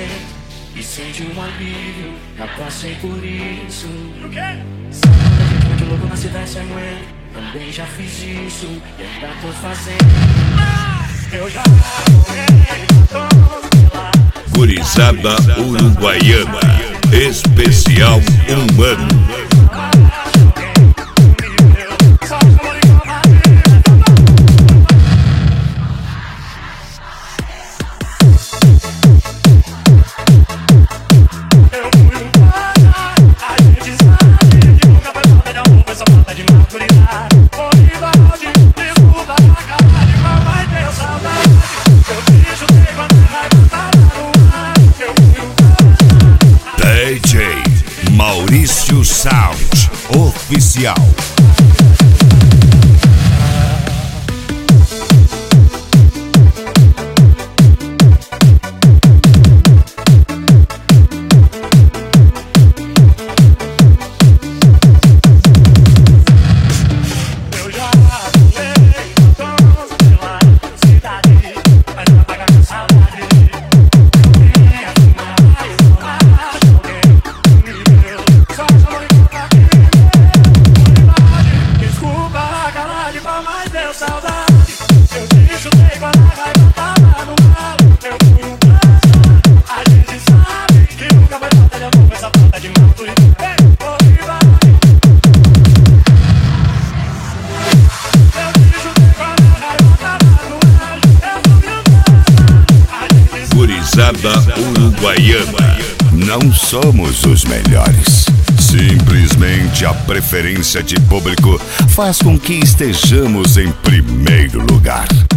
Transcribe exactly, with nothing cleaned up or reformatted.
e sente um alívio. Já passei por isso. O quê? Sabe muito louco na cidade sem aguento. Também já fiz isso e ainda tô fazendo. Eu já Gurizada uruguaiana, especial um ano. D J Maurício Sound Oficial. Gurizada uruguaiana, não somos os melhores. Simplesmente a preferência de público faz com que estejamos em primeiro lugar.